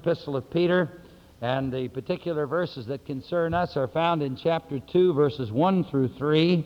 Epistle of Peter, and the particular verses that concern us are found in chapter 2, verses 1 through 3.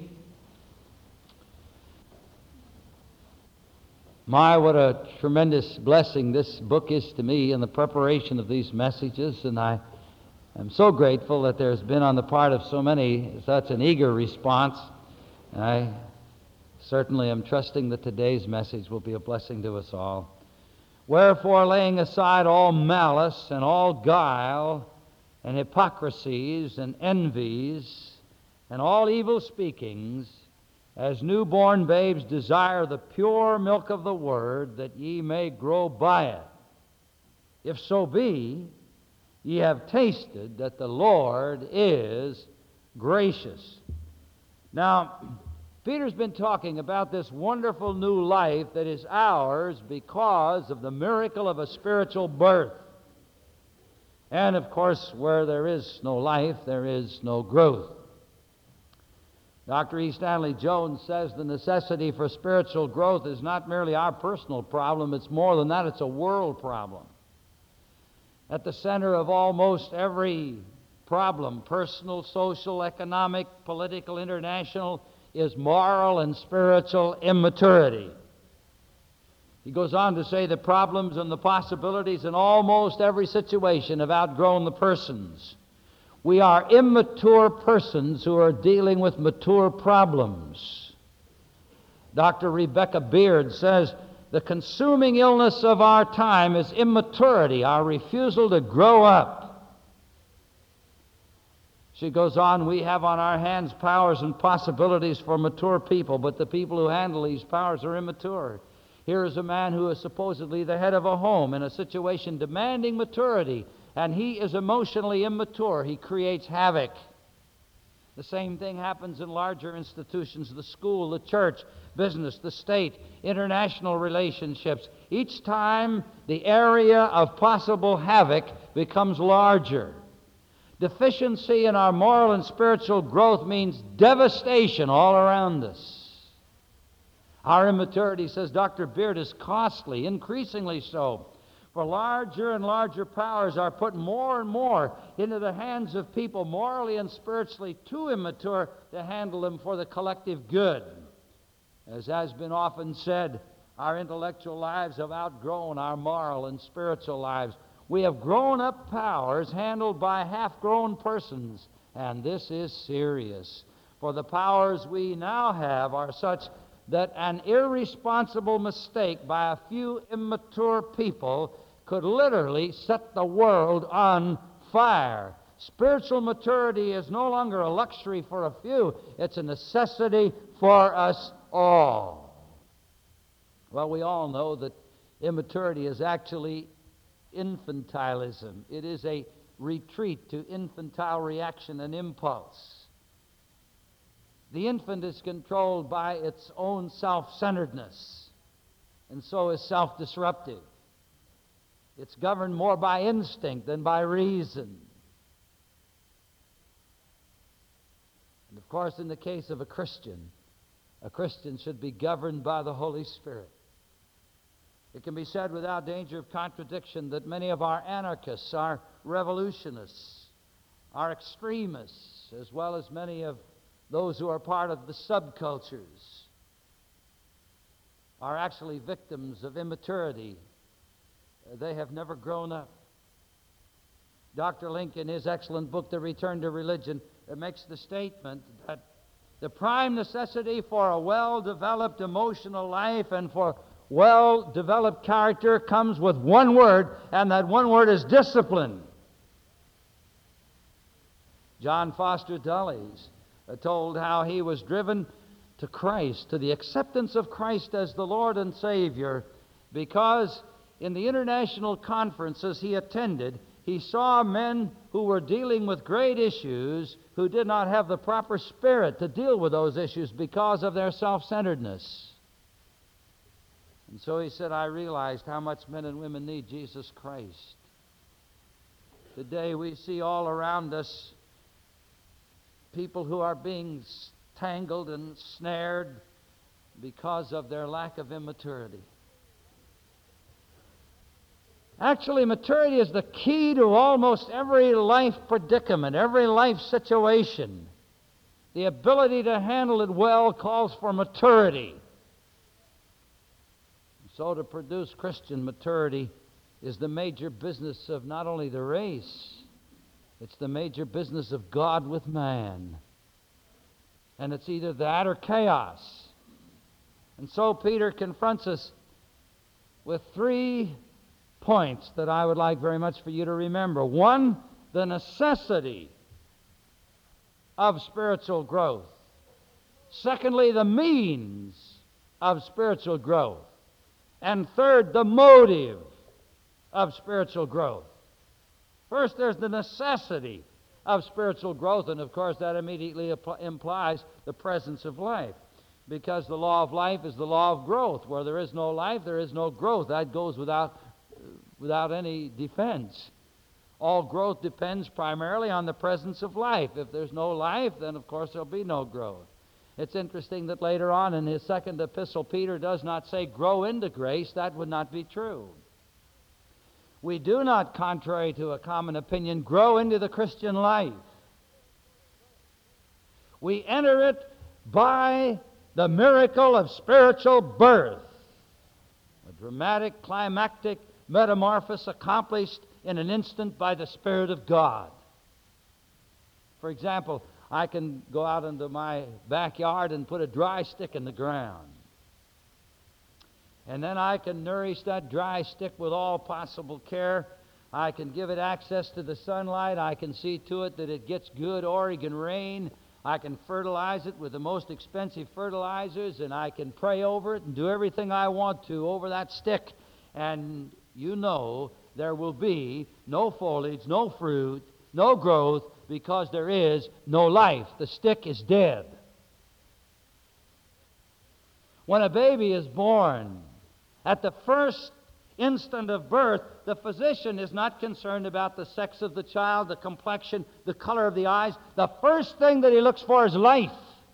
My, what a tremendous blessing this book is to me in the preparation of these messages, and I am so grateful that there's been on the part of so many such an eager response. I certainly am trusting that today's message will be a blessing to us all. Wherefore, laying aside all malice and all guile and hypocrisies and envies and all evil speakings, as newborn babes desire the pure milk of the word, that ye may grow by it. If so be, ye have tasted that the Lord is gracious. Now, Peter's been talking about this wonderful new life that is ours because of the miracle of a spiritual birth. And, of course, where there is no life, there is no growth. Dr. E. Stanley Jones says the necessity for spiritual growth is not merely our personal problem, it's more than that, it's a world problem. At the center of almost every problem, personal, social, economic, political, international, is moral and spiritual immaturity. He goes on to say the problems and the possibilities in almost every situation have outgrown the persons. We are immature persons who are dealing with mature problems. Dr. Rebecca Beard says the consuming illness of our time is immaturity, our refusal to grow up. She goes on, we have on our hands powers and possibilities for mature people, but the people who handle these powers are immature. Here is a man who is supposedly the head of a home in a situation demanding maturity, and he is emotionally immature. He creates havoc. The same thing happens in larger institutions, the school, the church, business, the state, international relationships. Each time the area of possible havoc becomes larger. Deficiency in our moral and spiritual growth means devastation all around us. Our immaturity, says Dr. Beard, is costly, increasingly so. For larger and larger powers are put more and more into the hands of people morally and spiritually too immature to handle them for the collective good. As has been often said, our intellectual lives have outgrown our moral and spiritual lives. We have grown-up powers handled by half-grown persons, and this is serious. For the powers we now have are such that an irresponsible mistake by a few immature people could literally set the world on fire. Spiritual maturity is no longer a luxury for a few. It's a necessity for us all. Well, we all know that immaturity is actually infantilism. It is a retreat to infantile reaction and impulse. The infant is controlled by its own self-centeredness, and so is self-disruptive. It's governed more by instinct than by reason. And of course, in the case of a Christian should be governed by the Holy Spirit. It can be said without danger of contradiction that many of our anarchists, our revolutionists, our extremists, as well as many of those who are part of the subcultures, are actually victims of immaturity. They have never grown up. Dr. Link, in his excellent book, The Return to Religion, makes the statement that the prime necessity for a well-developed emotional life and for well-developed character comes with one word, and that one word is discipline. John Foster Dulles told how he was driven to Christ, to the acceptance of Christ as the Lord and Savior, because in the international conferences he attended, he saw men who were dealing with great issues who did not have the proper spirit to deal with those issues because of their self-centeredness. And so he said, I realized how much men and women need Jesus Christ. Today we see all around us people who are being tangled and snared because of their lack of immaturity. Actually, maturity is the key to almost every life predicament, every life situation. The ability to handle it well calls for maturity. So to produce Christian maturity is the major business of not only the race, it's the major business of God with man. And it's either that or chaos. And so Peter confronts us with 3 points that I would like very much for you to remember. 1, the necessity of spiritual growth. Secondly, the means of spiritual growth. And third, the motive of spiritual growth. First, there's the necessity of spiritual growth, and of course that immediately implies the presence of life, because the law of life is the law of growth. Where there is no life, there is no growth. That goes without any defense. All growth depends primarily on the presence of life. If there's no life, then of course there'll be no growth. It's interesting that later on in his second epistle, Peter does not say grow into grace. That would not be true. We do not, contrary to a common opinion, grow into the Christian life. We enter it by the miracle of spiritual birth, a dramatic, climactic metamorphosis accomplished in an instant by the Spirit of God. For example, I can go out into my backyard and put a dry stick in the ground. And then I can nourish that dry stick with all possible care. I can give it access to the sunlight. I can see to it that it gets good Oregon rain. I can fertilize it with the most expensive fertilizers, and I can pray over it and do everything I want to over that stick. And you know there will be no foliage, no fruit, no growth, because there is no life. The stick is dead. When a baby is born, at the first instant of birth, the physician is not concerned about the sex of the child, the complexion, the color of the eyes. The first thing that he looks for is life.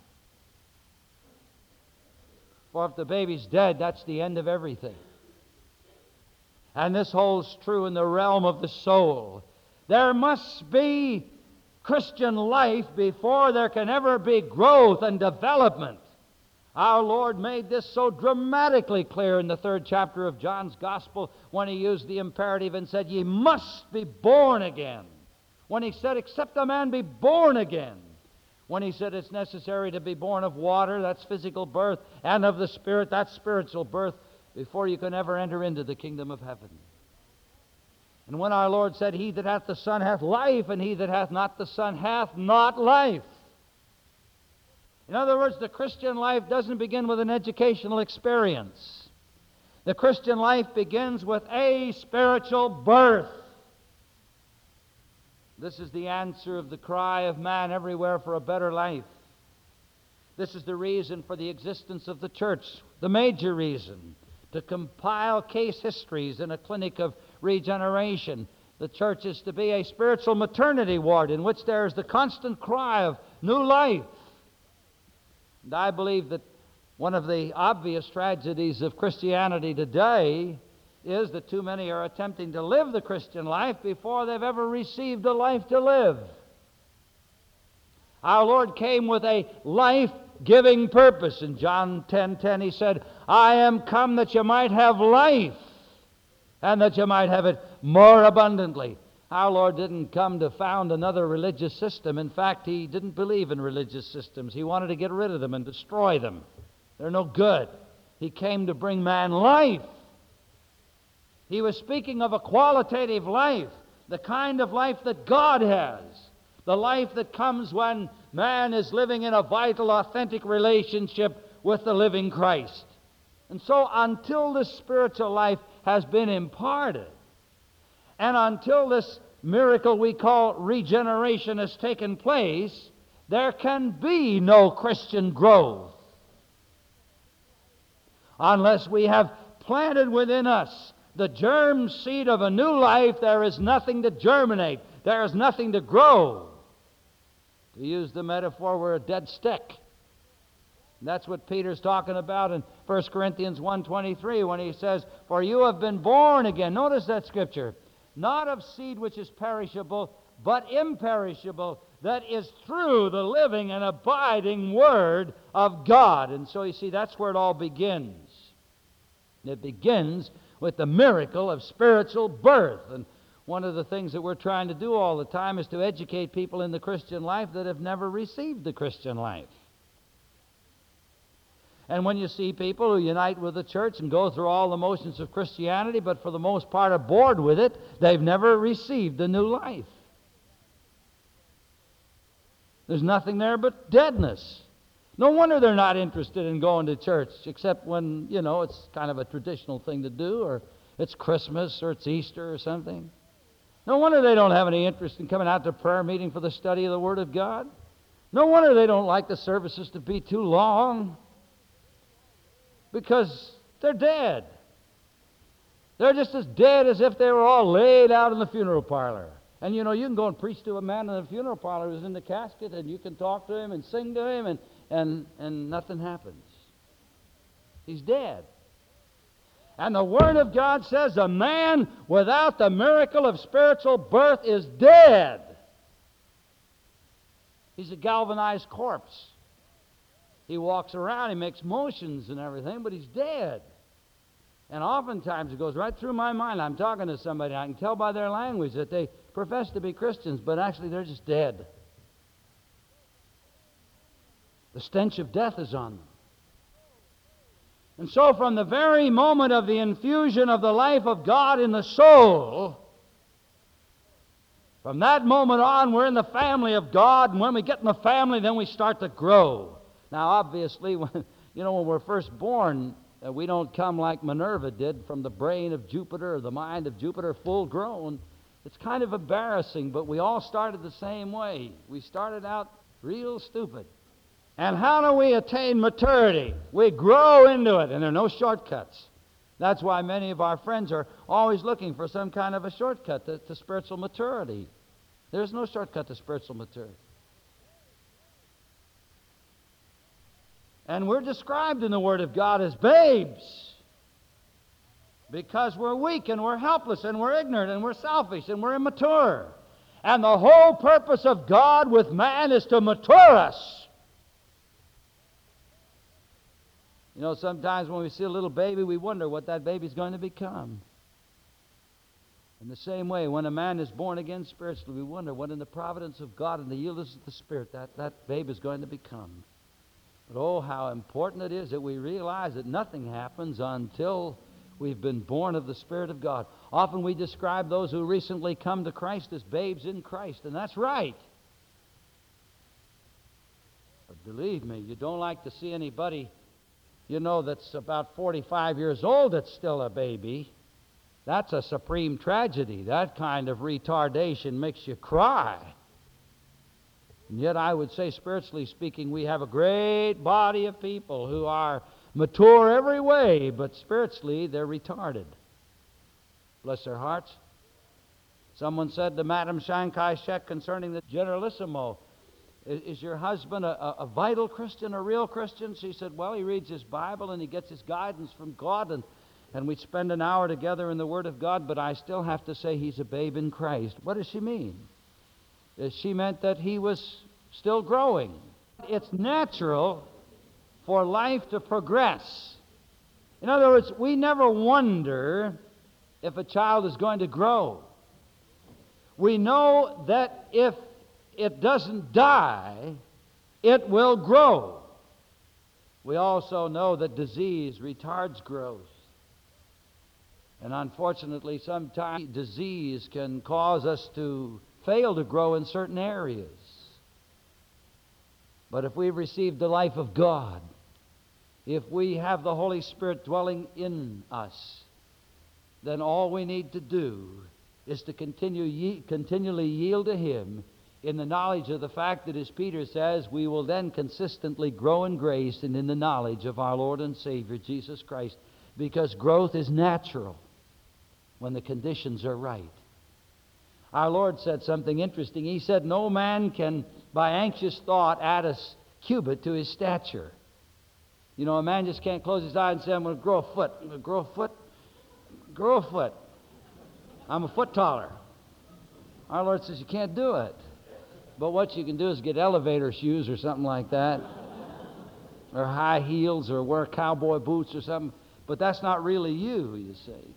For if the baby's dead, that's the end of everything. And this holds true in the realm of the soul. There must be Christian life before there can ever be growth and development. Our Lord made this so dramatically clear in the 3rd chapter of John's Gospel when he used the imperative and said, ye must be born again. When he said, except a man be born again. When he said it's necessary to be born of water, that's physical birth, and of the Spirit, that's spiritual birth, before you can ever enter into the kingdom of heaven. And when our Lord said, he that hath the Son hath life, and he that hath not the Son hath not life. In other words, the Christian life doesn't begin with an educational experience. The Christian life begins with a spiritual birth. This is the answer of the cry of man everywhere for a better life. This is the reason for the existence of the church, the major reason, to compile case histories in a clinic of regeneration. The church is to be a spiritual maternity ward in which there is the constant cry of new life. And I believe that one of the obvious tragedies of Christianity today is that too many are attempting to live the Christian life before they've ever received a life to live. Our Lord came with a life-giving purpose. In John 10:10 he said, I am come that you might have life, and that you might have it more abundantly. Our Lord didn't come to found another religious system. In fact, he didn't believe in religious systems. He wanted to get rid of them and destroy them. They're no good. He came to bring man life. He was speaking of a qualitative life, the kind of life that God has, the life that comes when man is living in a vital, authentic relationship with the living Christ. And so until this spiritual life has been imparted, and until this miracle we call regeneration has taken place, there can be no Christian growth. Unless we have planted within us the germ seed of a new life, there is nothing to germinate. There is nothing to grow. To use the metaphor, we're a dead stick. That's what Peter's talking about in 1 Corinthians 1:23 when he says, "For you have been born again." Notice that scripture. "Not of seed which is perishable, but imperishable, that is through the living and abiding Word of God." And so you see, that's where it all begins. It begins with the miracle of spiritual birth. And one of the things that we're trying to do all the time is to educate people in the Christian life that have never received the Christian life. And when you see people who unite with the church and go through all the motions of Christianity, but for the most part are bored with it, they've never received the new life. There's nothing there but deadness. No wonder they're not interested in going to church, except when, it's kind of a traditional thing to do, or it's Christmas, or it's Easter, or something. No wonder they don't have any interest in coming out to prayer meeting for the study of the Word of God. No wonder they don't like the services to be too long. Because they're dead. They're just as dead as if they were all laid out in the funeral parlor. And you can go and preach to a man in the funeral parlor who's in the casket, and you can talk to him and sing to him, and nothing happens. He's dead. And the Word of God says a man without the miracle of spiritual birth is dead. He's a galvanized corpse. He walks around, he makes motions and everything, but he's dead. And oftentimes it goes right through my mind. I'm talking to somebody, I can tell by their language that they profess to be Christians, but actually they're just dead. The stench of death is on them. And so from the very moment of the infusion of the life of God in the soul, from that moment on, we're in the family of God, and when we get in the family, then we start to grow. Now, obviously, when we're first born, we don't come like Minerva did from the brain of Jupiter or the mind of Jupiter full grown. It's kind of embarrassing, but we all started the same way. We started out real stupid. And how do we attain maturity? We grow into it, and there are no shortcuts. That's why many of our friends are always looking for some kind of a shortcut to spiritual maturity. There's no shortcut to spiritual maturity. And we're described in the Word of God as babes because we're weak and we're helpless and we're ignorant and we're selfish and we're immature. And the whole purpose of God with man is to mature us. Sometimes when we see a little baby, we wonder what that baby's going to become. In the same way, when a man is born again spiritually, we wonder what in the providence of God and the yieldedness of the Spirit that babe is going to become. But oh, how important it is that we realize that nothing happens until we've been born of the Spirit of God. Often we describe those who recently come to Christ as babes in Christ, and that's right. But believe me, you don't like to see anybody, that's about 45 years old that's still a baby. That's a supreme tragedy. That kind of retardation makes you cry. And yet I would say, spiritually speaking, we have a great body of people who are mature every way, but spiritually they're retarded. Bless their hearts. Someone said to Madame Chiang-Kai-shek concerning the Generalissimo, "Is your husband a vital Christian, a real Christian?" She said, "Well, he reads his Bible and he gets his guidance from God, and we spend an hour together in the Word of God, but I still have to say he's a babe in Christ." What does she mean? She meant that he was still growing. It's natural for life to progress. In other words, we never wonder if a child is going to grow. We know that if it doesn't die, it will grow. We also know that disease retards growth. And unfortunately, sometimes disease can cause us to fail to grow in certain areas. But if we've received the life of God, if we have the Holy Spirit dwelling in us, then all we need to do is to continually yield to Him in the knowledge of the fact that, as Peter says, we will then consistently grow in grace and in the knowledge of our Lord and Savior, Jesus Christ, because growth is natural when the conditions are right. Our Lord said something interesting. He said, "No man can, by anxious thought, add a cubit to his stature." You know, a man just can't close his eyes and say, I'm going to grow a foot. I'm going to grow a foot. Grow a foot. I'm a foot taller. Our Lord says you can't do it. But what you can do is get elevator shoes or something like that, or high heels, or wear cowboy boots or something. But that's not really you, you see.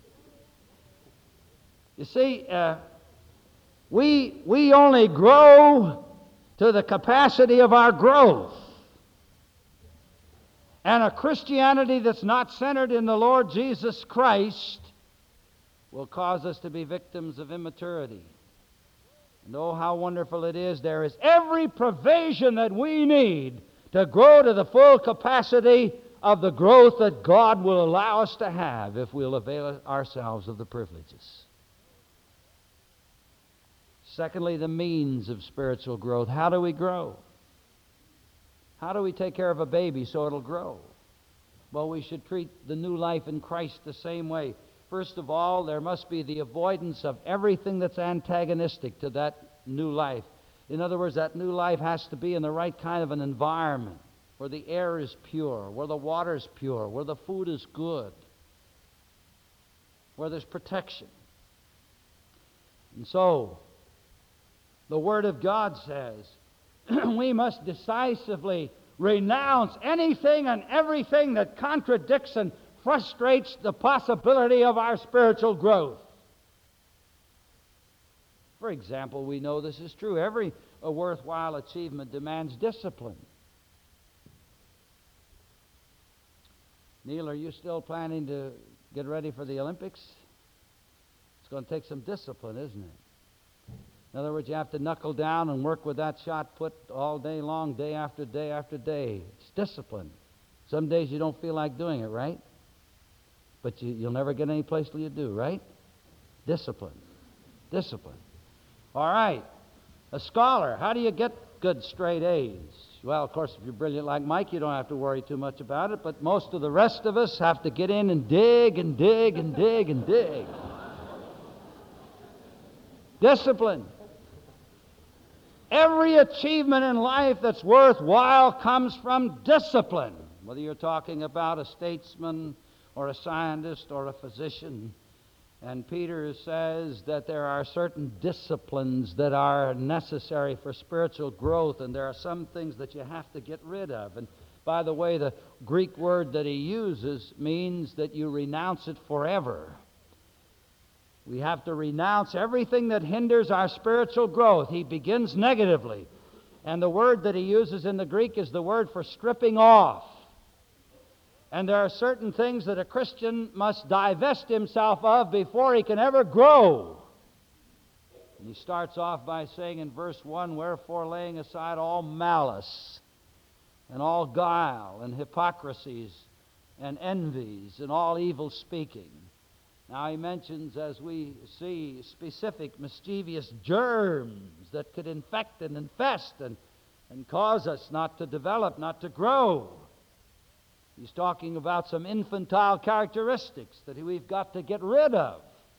You see, we only grow to the capacity of our growth. And a Christianity that's not centered in the Lord Jesus Christ will cause us to be victims of immaturity. And oh, how wonderful it is. There is every provision that we need to grow to the full capacity of the growth that God will allow us to have if we'll avail ourselves of the privileges. Secondly, the means of spiritual growth. How do we grow? How do we take care of a baby so it'll grow? Well, we should treat the new life in Christ the same way. First of all, there must be the avoidance of everything that's antagonistic to that new life. In other words, that new life has to be in the right kind of an environment, where the air is pure, where the water is pure, where the food is good, where there's protection. And so, the Word of God says, we must decisively renounce anything and everything that contradicts and frustrates the possibility of our spiritual growth. For example, we know this is true. Every worthwhile achievement demands discipline. Neil, are you still planning to get ready for the Olympics? It's going to take some discipline, isn't it? In other words, you have to knuckle down and work with that shot put all day long, day after day after day. It's discipline. Some days you don't feel like doing it, right? But you'll never get any place till you do, right? Discipline. Discipline. All right. A scholar, how do you get good straight A's? Well, of course, if you're brilliant like Mike, you don't have to worry too much about it, but most of the rest of us have to get in and dig and dig and dig and dig. Discipline. Every achievement in life that's worthwhile comes from discipline. Whether you're talking about a statesman or a scientist or a physician. And Peter says that there are certain disciplines that are necessary for spiritual growth, and there are some things that you have to get rid of. And by the way, the Greek word that he uses means that you renounce it forever. We have to renounce everything that hinders our spiritual growth. He begins negatively. And the word that he uses in the Greek is the word for stripping off. And there are certain things that a Christian must divest himself of before he can ever grow. And he starts off by saying in verse 1, wherefore laying aside all malice and all guile and hypocrisies and envies and all evil speaking. Now he mentions, as we see, specific mischievous germs that could infect and infest and cause us not to develop, not to grow. He's talking about some infantile characteristics that we've got to get rid of.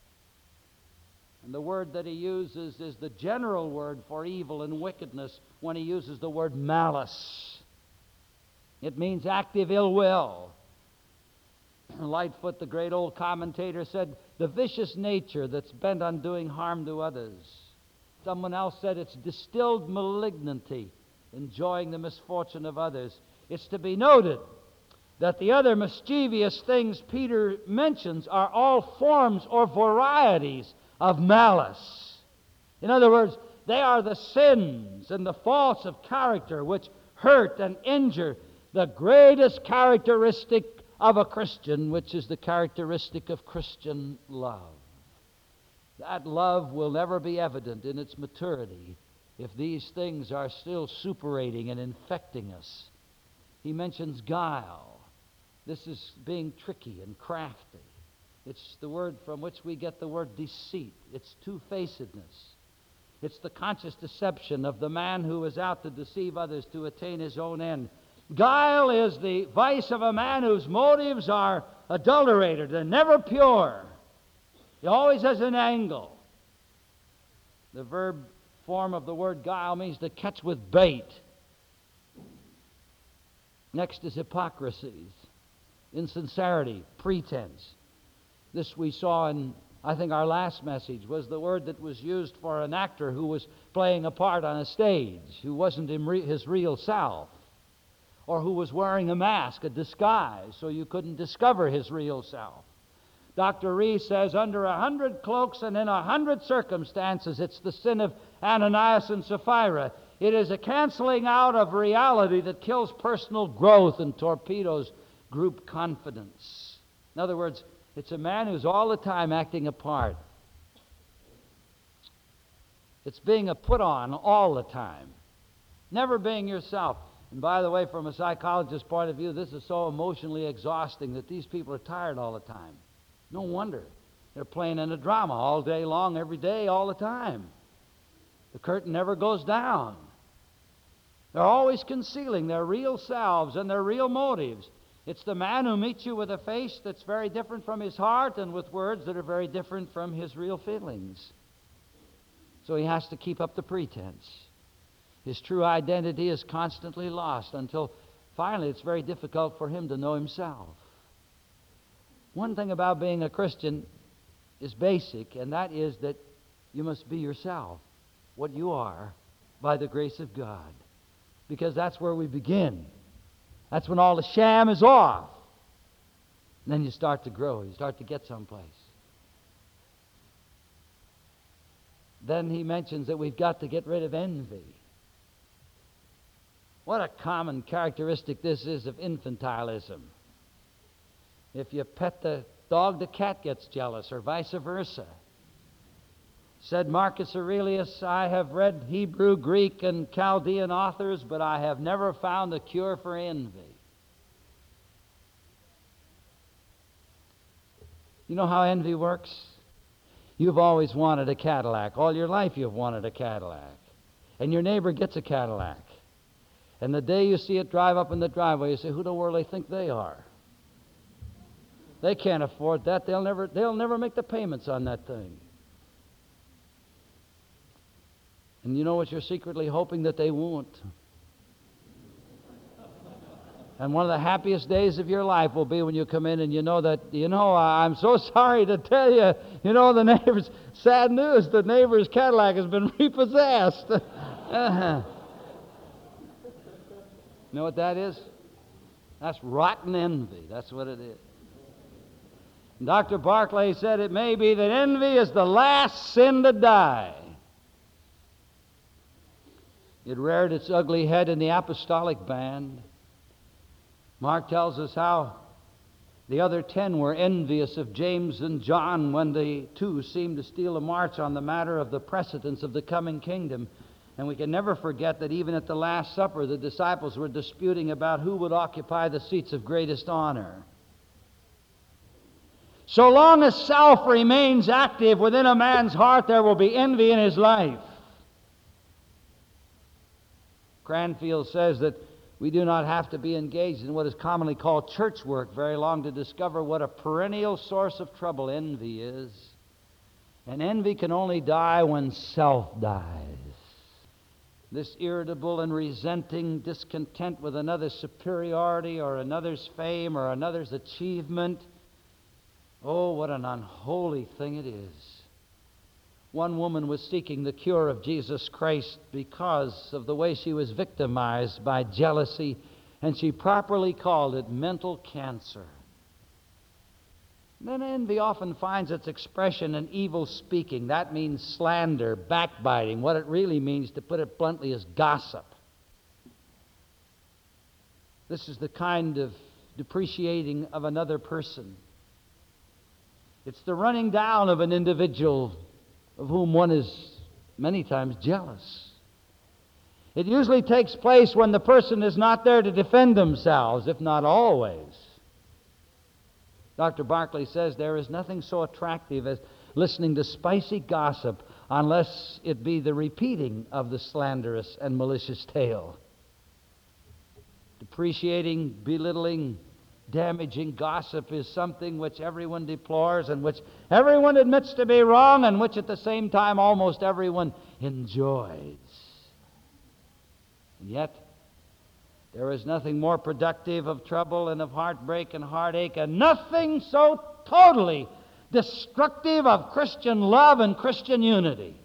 And the word that he uses is the general word for evil and wickedness when he uses the word malice. It means active ill will. Lightfoot, the great old commentator, said, the vicious nature that's bent on doing harm to others. Someone else said it's distilled malignity, enjoying the misfortune of others. It's to be noted that the other mischievous things Peter mentions are all forms or varieties of malice. In other words, they are the sins and the faults of character which hurt and injure the greatest characteristic of a Christian, which is the characteristic of Christian love. That love will never be evident in its maturity if these things are still suppurating and infecting us. He mentions guile. This is being tricky and crafty. It's the word from which we get the word deceit. It's two-facedness. It's the conscious deception of the man who is out to deceive others to attain his own end. Guile is the vice of a man whose motives are adulterated and never pure. He always has an angle. The verb form of the word guile means to catch with bait. Next is hypocrisies, insincerity, pretense. This we saw in, I think, our last message, was the word that was used for an actor who was playing a part on a stage, who wasn't his real self, or who was wearing a mask, a disguise, so you couldn't discover his real self. Dr. Rees says, under 100 cloaks and in 100 circumstances, it's the sin of Ananias and Sapphira. It is a canceling out of reality that kills personal growth and torpedoes group confidence. In other words, it's a man who's all the time acting a part. It's being a put-on all the time, never being yourself. And by the way, from a psychologist's point of view, this is so emotionally exhausting that these people are tired all the time. No wonder. They're playing in a drama all day long, every day, all the time. The curtain never goes down. They're always concealing their real selves and their real motives. It's the man who meets you with a face that's very different from his heart and with words that are very different from his real feelings. So he has to keep up the pretense. His true identity is constantly lost until finally it's very difficult for him to know himself. One thing about being a Christian is basic, and that is that you must be yourself, what you are, by the grace of God. Because that's where we begin. That's when all the sham is off. And then you start to grow. You start to get someplace. Then he mentions that we've got to get rid of envy. What a common characteristic this is of infantilism. If you pet the dog, the cat gets jealous, or vice versa. Said Marcus Aurelius, I have read Hebrew, Greek, and Chaldean authors, but I have never found a cure for envy. You know how envy works? You've always wanted a Cadillac. All your life you've wanted a Cadillac. And your neighbor gets a Cadillac. And the day you see it drive up in the driveway, you say, who the world do they think they are? They can't afford that. They'll never make the payments on that thing. And you know what you're secretly hoping? That they won't. And one of the happiest days of your life will be when you come in and you know that, I'm so sorry to tell you, the neighbor's, sad news, the neighbor's Cadillac has been repossessed. You know what that is? That's rotten envy. That's what it is. And Dr. Barclay said it may be that envy is the last sin to die. It reared its ugly head in the apostolic band. Mark tells us how the other 10 were envious of James and John when the two seemed to steal a march on the matter of the precedence of the coming kingdom. And we can never forget that even at the Last Supper, the disciples were disputing about who would occupy the seats of greatest honor. So long as self remains active within a man's heart, there will be envy in his life. Cranfield says that we do not have to be engaged in what is commonly called church work very long to discover what a perennial source of trouble envy is. And envy can only die when self dies. This irritable and resenting discontent with another's superiority or another's fame or another's achievement, oh, what an unholy thing it is. One woman was seeking the cure of Jesus Christ because of the way she was victimized by jealousy, and she properly called it mental cancer. Then envy often finds its expression in evil speaking. That means slander, backbiting. What it really means, to put it bluntly, is gossip. This is the kind of depreciating of another person. It's the running down of an individual of whom one is many times jealous. It usually takes place when the person is not there to defend themselves, if not always. Dr. Barclay says there is nothing so attractive as listening to spicy gossip unless it be the repeating of the slanderous and malicious tale. Depreciating, belittling, damaging gossip is something which everyone deplores and which everyone admits to be wrong and which at the same time almost everyone enjoys. And yet, There is nothing more productive of trouble and of heartbreak and heartache, and nothing so totally destructive of Christian love and Christian unity.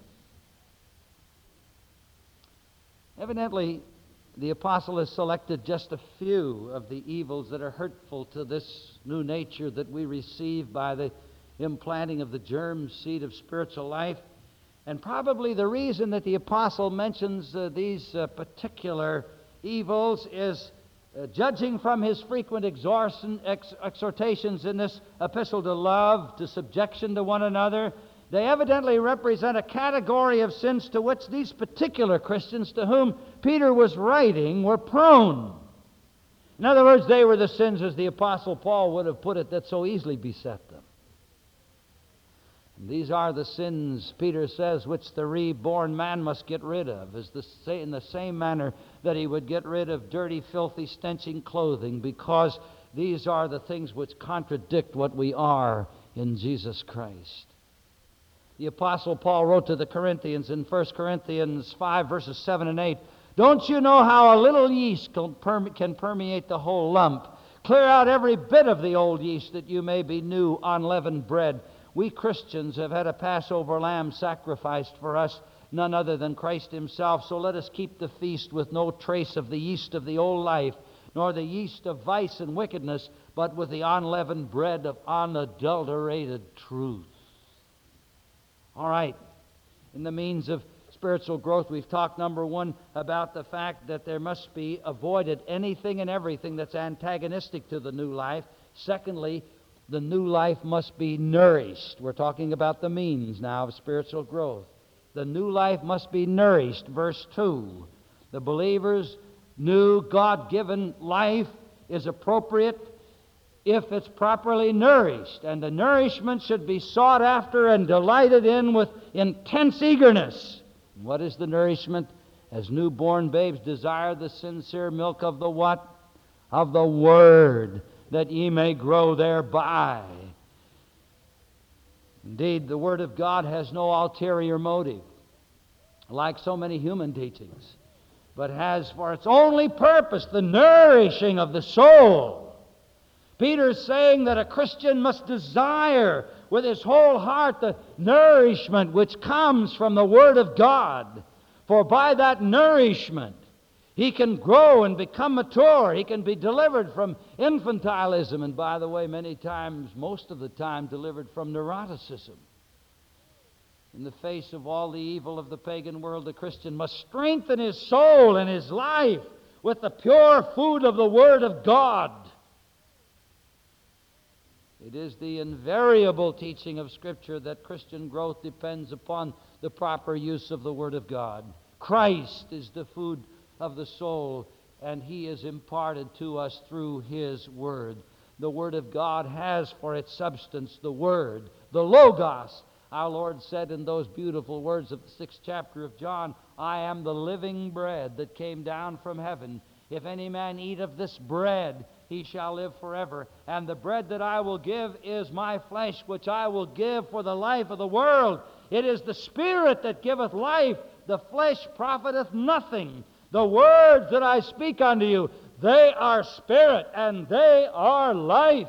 Evidently, the apostle has selected just a few of the evils that are hurtful to this new nature that we receive by the implanting of the germ seed of spiritual life. And probably the reason that the apostle mentions these particular evils is judging from his frequent exhortations in this epistle to love, to subjection to one another. They evidently represent a category of sins to which these particular Christians to whom Peter was writing were prone. In other words, they were the sins, as the Apostle Paul would have put it, that so easily beset them. And these are the sins, Peter says, which the reborn man must get rid of, in the same manner that he would get rid of dirty, filthy, stenching clothing, because these are the things which contradict what we are in Jesus Christ. The Apostle Paul wrote to the Corinthians in 1 Corinthians 5, verses 7 and 8, "Don't you know how a little yeast can permeate the whole lump? Clear out every bit of the old yeast that you may be new, unleavened bread." We Christians have had a Passover lamb sacrificed for us, none other than Christ himself. So let us keep the feast with no trace of the yeast of the old life, nor the yeast of vice and wickedness, but with the unleavened bread of unadulterated truth. All right, in the means of spiritual growth, we've talked, number one, about the fact that there must be avoided anything and everything that's antagonistic to the new life. Secondly, the new life must be nourished. We're talking about the means now of spiritual growth. The new life must be nourished. Verse 2, the believer's new God-given life is appropriate if it's properly nourished, and the nourishment should be sought after and delighted in with intense eagerness. What is the nourishment? As newborn babes desire the sincere milk of the what? Of the Word, that ye may grow thereby. Indeed, the Word of God has no ulterior motive, like so many human teachings, but has for its only purpose the nourishing of the soul. Peter is saying that a Christian must desire with his whole heart the nourishment which comes from the Word of God. For by that nourishment, he can grow and become mature. He can be delivered from infantilism. And by the way, many times, most of the time, delivered from neuroticism. In the face of all the evil of the pagan world, the Christian must strengthen his soul and his life with the pure food of the Word of God. It is the invariable teaching of Scripture that Christian growth depends upon the proper use of the Word of God. Christ is the food of the soul, and He is imparted to us through His Word. The Word of God has for its substance the Word, the Logos. Our Lord said in those beautiful words of the 6th chapter of John, "I am the living bread that came down from heaven. If any man eat of this bread, he shall live forever. And the bread that I will give is my flesh, which I will give for the life of the world. It is the Spirit that giveth life. The flesh profiteth nothing. The words that I speak unto you, they are spirit and they are life."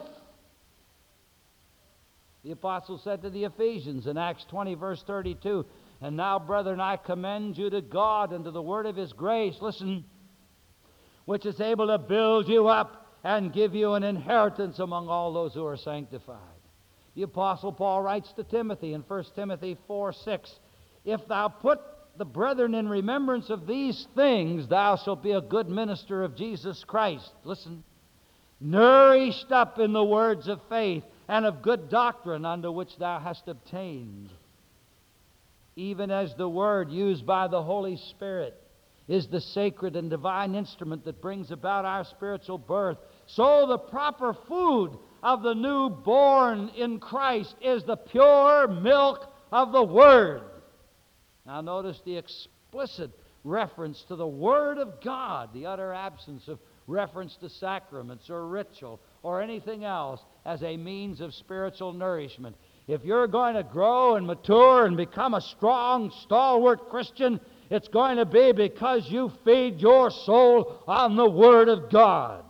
The apostle said to the Ephesians in Acts 20, verse 32, "And now, brethren, I commend you to God and to the word of His grace," listen, "which is able to build you up and give you an inheritance among all those who are sanctified." The Apostle Paul writes to Timothy in 1 Timothy 4:6, "If thou put the brethren in remembrance of these things, thou shalt be a good minister of Jesus Christ." Listen, "nourished up in the words of faith and of good doctrine unto which thou hast obtained." Even as the Word used by the Holy Spirit is the sacred and divine instrument that brings about our spiritual birth, so the proper food of the newborn in Christ is the pure milk of the Word. Now notice the explicit reference to the Word of God, the utter absence of reference to sacraments or ritual or anything else as a means of spiritual nourishment. If you're going to grow and mature and become a strong, stalwart Christian, It's going to be because you feed your soul on the Word of God.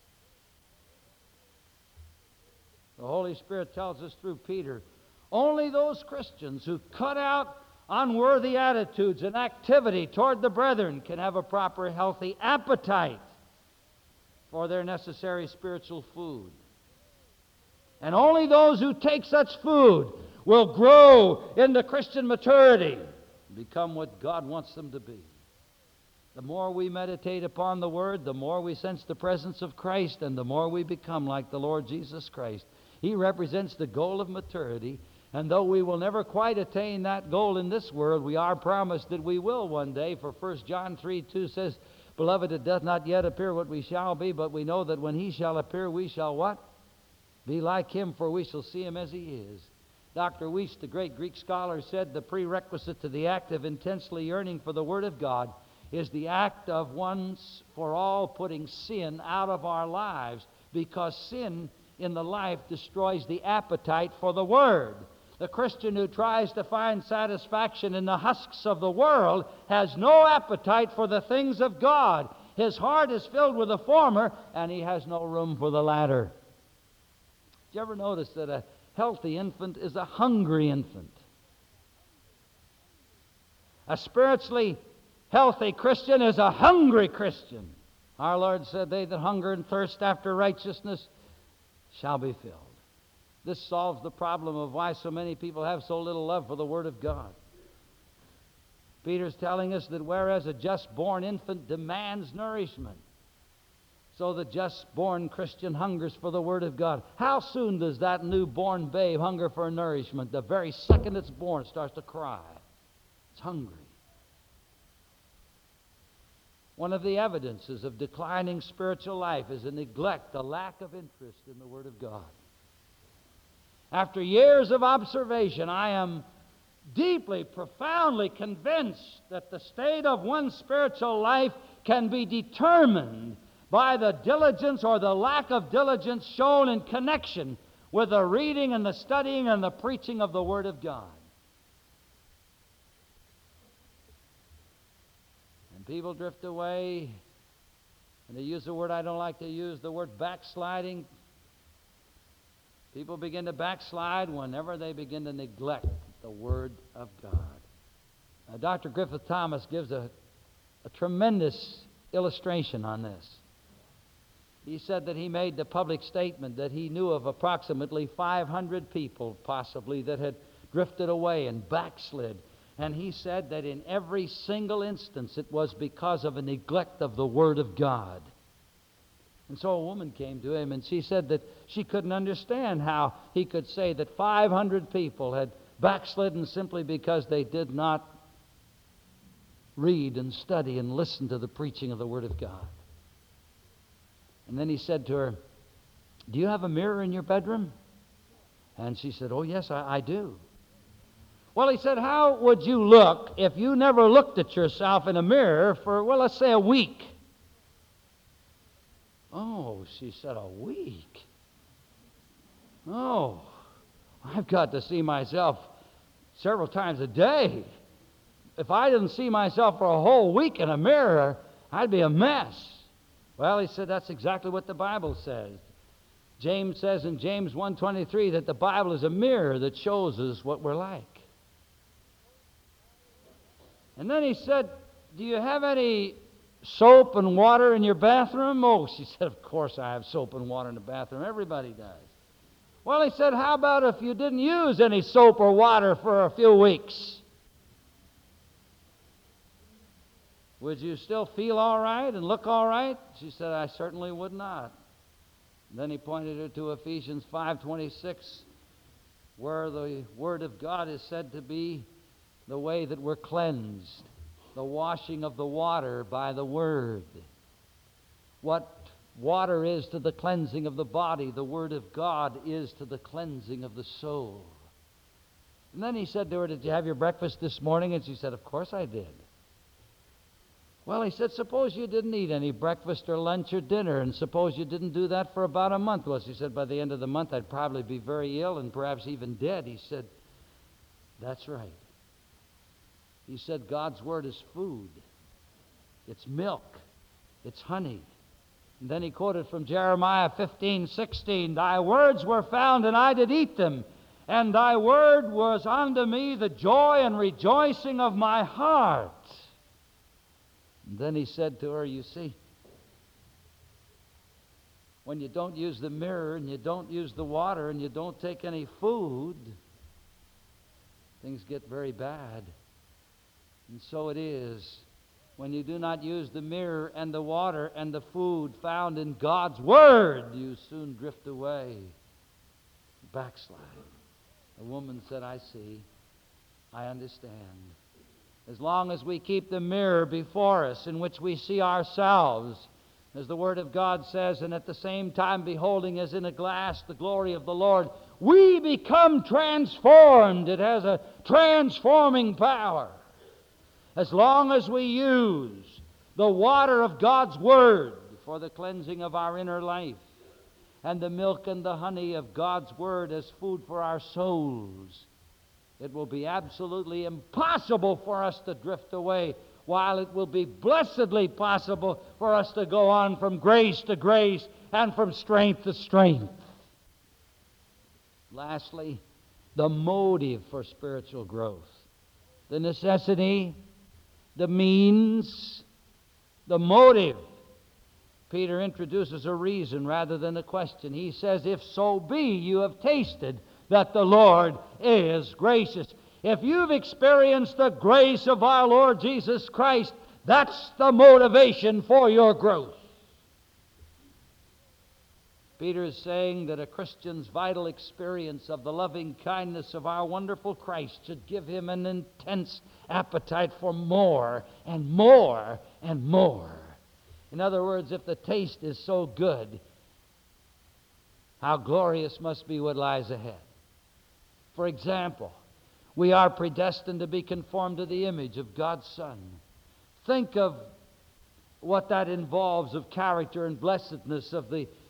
The Holy Spirit tells us through Peter, only those Christians who cut out unworthy attitudes and activity toward the brethren can have a proper, healthy appetite for their necessary spiritual food. And only those who take such food will grow into Christian maturity, become what God wants them to be. The more we meditate upon the Word, the more we sense the presence of Christ, and the more we become like the Lord Jesus Christ. He represents the goal of maturity, and though we will never quite attain that goal in this world, we are promised that we will one day. For 1 John 3:2 says, Beloved, it doth not yet appear what we shall be, but we know that when He shall appear, we shall what? Be like Him, for we shall see Him as He is. Dr. Weiss, the great Greek scholar, said the prerequisite to the act of intensely yearning for the Word of God is the act of once for all putting sin out of our lives, because sin in the life destroys the appetite for the Word. The Christian who tries to find satisfaction in the husks of the world has no appetite for the things of God. His heart is filled with the former, and he has no room for the latter. Did you ever notice that a healthy infant is a hungry infant? A spiritually healthy Christian is a hungry Christian. Our Lord said, They that hunger and thirst after righteousness shall be filled. This solves the problem of why so many people have so little love for the Word of God. Peter's telling us that whereas a just-born infant demands nourishment, so the just-born Christian hungers for the Word of God. How soon does that newborn babe hunger for nourishment? The very second it's born, it starts to cry. It's hungry. One of the evidences of declining spiritual life is a neglect, a lack of interest in the Word of God. After years of observation, I am deeply, profoundly convinced that the state of one's spiritual life can be determined by the diligence or the lack of diligence shown in connection with the reading and the studying and the preaching of the Word of God. And people drift away, and they use a word I don't like to use, the word backsliding. People begin to backslide whenever they begin to neglect the Word of God. Dr. Griffith Thomas gives a tremendous illustration on this. He said that he made the public statement that he knew of approximately 500 people, possibly, that had drifted away and backslid. And he said that in every single instance it was because of a neglect of the Word of God. And so a woman came to him and she said that she couldn't understand how he could say that 500 people had backslidden simply because they did not read and study and listen to the preaching of the Word of God. And then he said to her, Do you have a mirror in your bedroom? And she said, Oh, yes, I do. Well, he said, how would you look if you never looked at yourself in a mirror for, well, let's say a week? Oh, she said, a week? Oh, I've got to see myself several times a day. If I didn't see myself for a whole week in a mirror, I'd be a mess. Well, he said, that's exactly what the Bible says. James says in James 1:23 that the Bible is a mirror that shows us what we're like. And then he said, do you have any soap and water in your bathroom? Oh, she said, of course I have soap and water in the bathroom. Everybody does. Well, he said, how about if you didn't use any soap or water for a few weeks? Would you still feel all right and look all right? She said, I certainly would not. And then he pointed her to Ephesians 5:26, where the Word of God is said to be the way that we're cleansed, the washing of the water by the Word. What water is to the cleansing of the body, the Word of God is to the cleansing of the soul. And then he said to her, did you have your breakfast this morning? And she said, of course I did. Well, he said, suppose you didn't eat any breakfast or lunch or dinner, and suppose you didn't do that for about a month. Well, she said, by the end of the month, I'd probably be very ill and perhaps even dead. He said, that's right. He said God's Word is food. It's milk. It's honey. And then he quoted from Jeremiah 15:16, "Thy words were found, and I did eat them, and thy word was unto me the joy and rejoicing of my heart." And then he said to her, you see, when you don't use the mirror and you don't use the water and you don't take any food, things get very bad. And so it is. When you do not use the mirror and the water and the food found in God's Word, you soon drift away, backslide. The woman said, I see. I understand. As long as we keep the mirror before us in which we see ourselves, as the Word of God says, and at the same time beholding as in a glass the glory of the Lord, we become transformed. It has a transforming power. As long as we use the water of God's Word for the cleansing of our inner life, and the milk and the honey of God's Word as food for our souls, it will be absolutely impossible for us to drift away, while it will be blessedly possible for us to go on from grace to grace and from strength to strength. Lastly, the motive for spiritual growth. The necessity, the means, the motive. Peter introduces a reason rather than a question. He says, if so be you have tasted that the Lord is gracious. If you've experienced the grace of our Lord Jesus Christ, that's the motivation for your growth. Peter is saying that a Christian's vital experience of the loving kindness of our wonderful Christ should give him an intense appetite for more and more and more. In other words, if the taste is so good, how glorious must be what lies ahead. For example, we are predestined to be conformed to the image of God's Son. Think of what that involves of character and blessedness of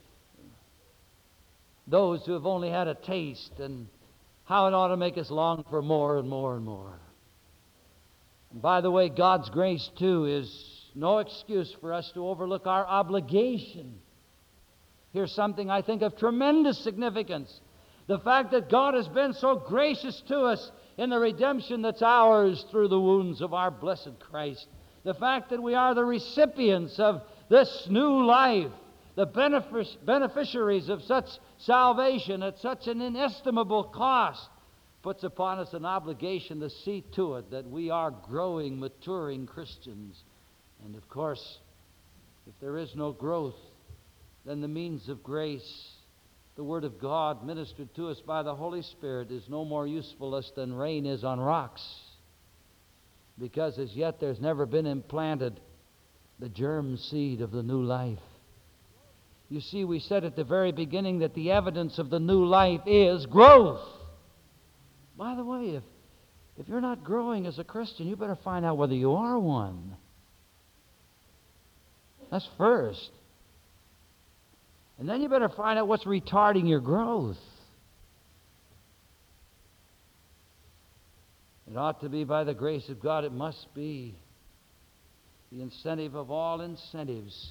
those who have only had a taste, and how it ought to make us long for more and more and more. And by the way, God's grace, too, is no excuse for us to overlook our obligation. Here's something I think of tremendous significance. The fact that God has been so gracious to us in the redemption that's ours through the wounds of our blessed Christ. The fact that we are the recipients of this new life, the beneficiaries of such salvation at such an inestimable cost, puts upon us an obligation to see to it that we are growing, maturing Christians. And of course, if there is no growth, then the means of grace, the Word of God ministered to us by the Holy Spirit, is no more useful to us than rain is on rocks, because as yet there's never been implanted the germ seed of the new life. You see, we said at the very beginning that the evidence of the new life is growth. By the way, if you're not growing as a Christian, you better find out whether you are one. That's first. And then you better find out what's retarding your growth. It ought to be by the grace of God. It must be the incentive of all incentives.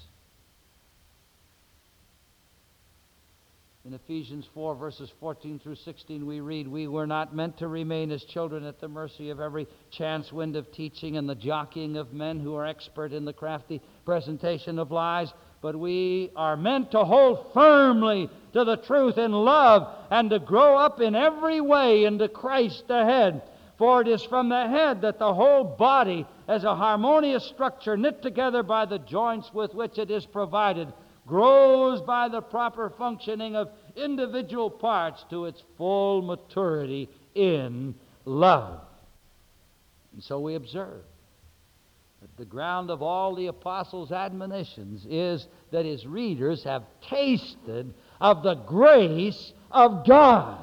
In Ephesians 4, verses 14 through 16, we read, we were not meant to remain as children at the mercy of every chance wind of teaching and the jockeying of men who are expert in the crafty presentation of lies, but we are meant to hold firmly to the truth in love and to grow up in every way into Christ the head. For it is from the head that the whole body, as a harmonious structure knit together by the joints with which it is provided, grows by the proper functioning of individual parts to its full maturity in love. And so we observe that the ground of all the apostles' admonitions is that his readers have tasted of the grace of God.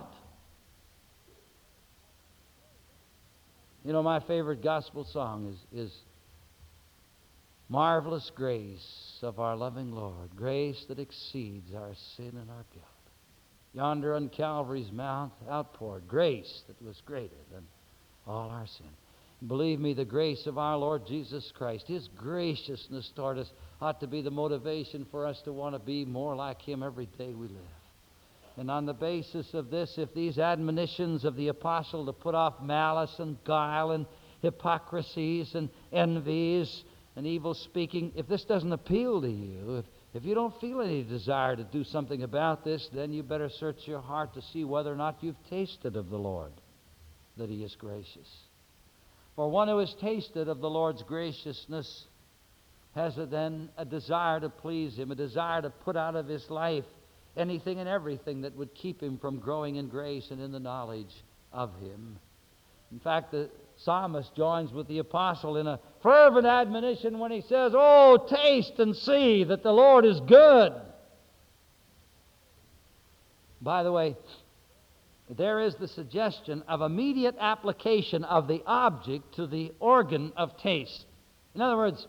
You know, my favorite gospel song is Marvelous Grace of our loving Lord, grace that exceeds our sin and our guilt. Yonder on Calvary's mount outpoured grace that was greater than all our sin. Believe me, the grace of our Lord Jesus Christ, His graciousness toward us ought to be the motivation for us to want to be more like Him every day we live. And on the basis of this, if these admonitions of the apostle to put off malice and guile and hypocrisies and envies and evil speaking, if this doesn't appeal to you, if you don't feel any desire to do something about this, then you better search your heart to see whether or not you've tasted of the Lord, that He is gracious. For one who has tasted of the Lord's graciousness has then a desire to please Him, a desire to put out of his life anything and everything that would keep him from growing in grace and in the knowledge of Him. In fact, the psalmist joins with the apostle in a fervent admonition when he says, "Oh, taste and see that the Lord is good." By the way, there is the suggestion of immediate application of the object to the organ of taste. In other words,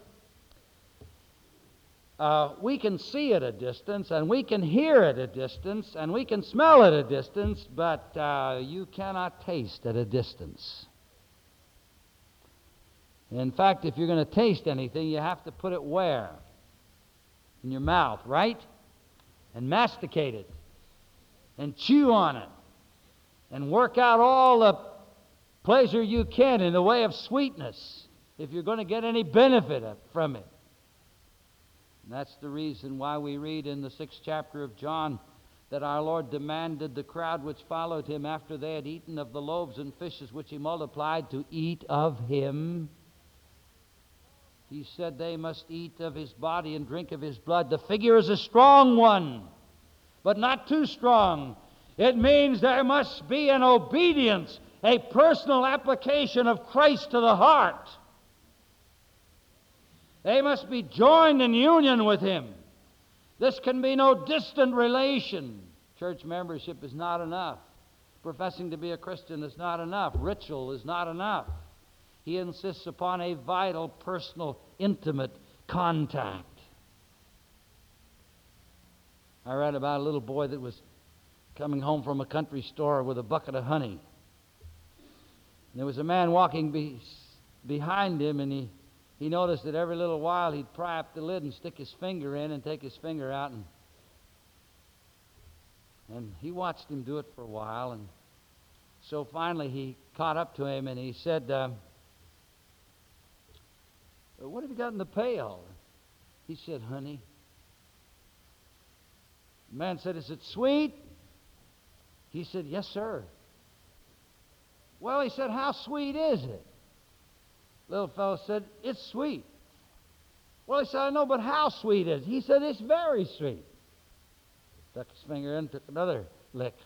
we can see at a distance, and we can hear at a distance, and we can smell at a distance, but you cannot taste at a distance. In fact, if you're going to taste anything, you have to put it where? In your mouth, right? And masticate it, and chew on it, and work out all the pleasure you can in the way of sweetness if you're going to get any benefit from it. And that's the reason why we read in the 6th chapter of John that our Lord demanded the crowd which followed Him after they had eaten of the loaves and fishes which He multiplied to eat of Him. He said they must eat of His body and drink of His blood. The figure is a strong one, but not too strong. It means there must be an obedience, a personal application of Christ to the heart. They must be joined in union with Him. This can be no distant relation. Church membership is not enough. Professing to be a Christian is not enough. Ritual is not enough. He insists upon a vital, personal, intimate contact. I read about a little boy that was coming home from a country store with a bucket of honey. And there was a man walking behind him, and he noticed that every little while he'd pry up the lid and stick his finger in and take his finger out. And he watched him do it for a while. And so finally he caught up to him and he said, "What have you got in the pail?" He said, "Honey." The man said, "Is it sweet?" He said, "Yes, sir." Well, he said, "How sweet is it?" Little fellow said, "It's sweet." Well, he said, "I know, but how sweet is it?" He said, "It's very sweet." Stuck his finger in, took another lick.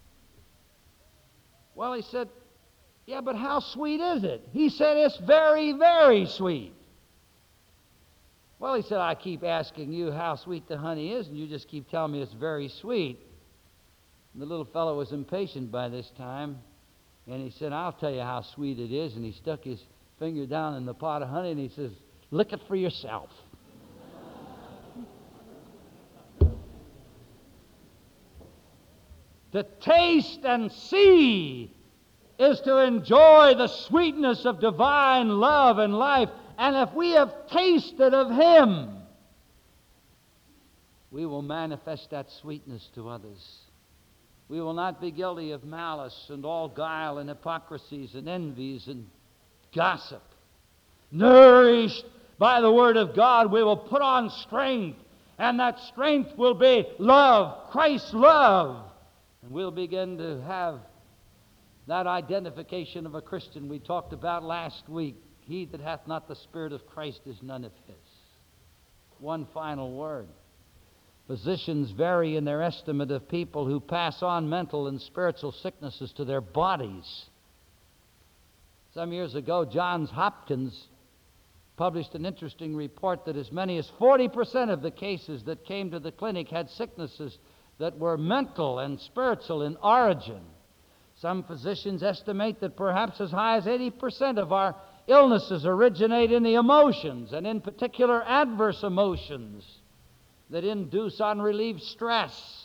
Well, he said, "Yeah, but how sweet is it?" He said, "It's very, very sweet." Well, he said, "I keep asking you how sweet the honey is, and you just keep telling me it's very sweet." And the little fellow was impatient by this time, and he said, "I'll tell you how sweet it is." And he stuck his finger down in the pot of honey, and he says, "Lick it for yourself." To taste and see is to enjoy the sweetness of divine love and life. And if we have tasted of Him, we will manifest that sweetness to others. We will not be guilty of malice and all guile and hypocrisies and envies and gossip. Nourished by the Word of God, we will put on strength, and that strength will be love, Christ's love. And we'll begin to have that identification of a Christian we talked about last week. He that hath not the Spirit of Christ is none of His. One final word. Physicians vary in their estimate of people who pass on mental and spiritual sicknesses to their bodies. Some years ago, Johns Hopkins published an interesting report that as many as 40% of the cases that came to the clinic had sicknesses that were mental and spiritual in origin. Some physicians estimate that perhaps as high as 80% of our illnesses originate in the emotions, and in particular adverse emotions that induce unrelieved stress.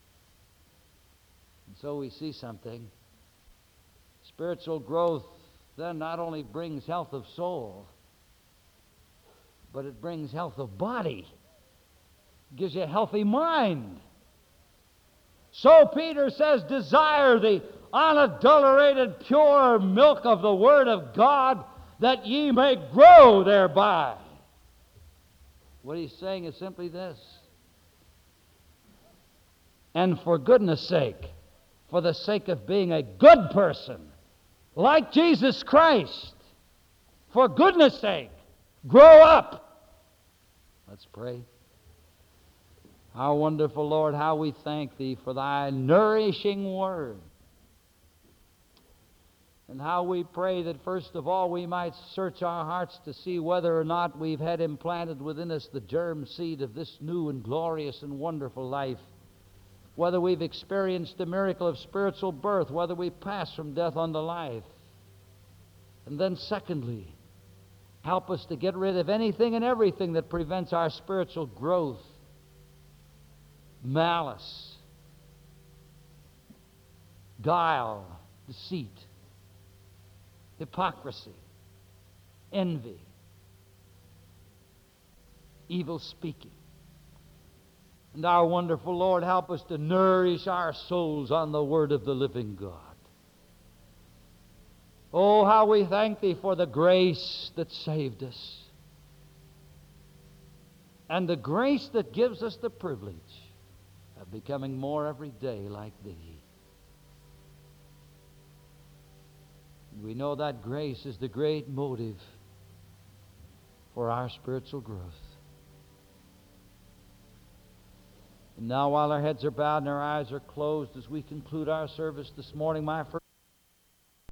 And so we see something. Spiritual growth then not only brings health of soul, but it brings health of body. It gives you a healthy mind. So Peter says, desire the unadulterated, pure milk of the Word of God, that ye may grow thereby. What he's saying is simply this. And for goodness sake, for the sake of being a good person, like Jesus Christ, for goodness sake, grow up. Let's pray. Our wonderful Lord, how we thank Thee for Thy nourishing Word. And how we pray that first of all we might search our hearts to see whether or not we've had implanted within us the germ seed of this new and glorious and wonderful life. Whether we've experienced the miracle of spiritual birth, whether we pass from death unto life. And then secondly, help us to get rid of anything and everything that prevents our spiritual growth. Malice, guile, deceit, hypocrisy, envy, evil speaking. And our wonderful Lord, help us to nourish our souls on the Word of the living God. Oh, how we thank Thee for the grace that saved us, and the grace that gives us the privilege of becoming more every day like Thee. We know that grace is the great motive for our spiritual growth. And now, while our heads are bowed and our eyes are closed, as we conclude our service this morning, my first